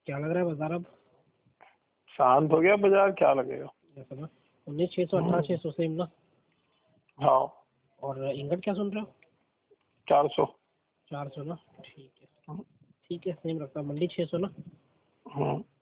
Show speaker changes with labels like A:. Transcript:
A: क्या लग रहा है बाजार अब?
B: शांत हो गया बाजार, क्या लगेगा।
A: ऐसा ना 19,600 18,600 सेम ना।
B: हाँ।
A: और इंगट क्या सुन रहे हो?
B: 400।
A: 400 ना, ठीक है। ठीक है, सेम रखता, मंडी 600 ना।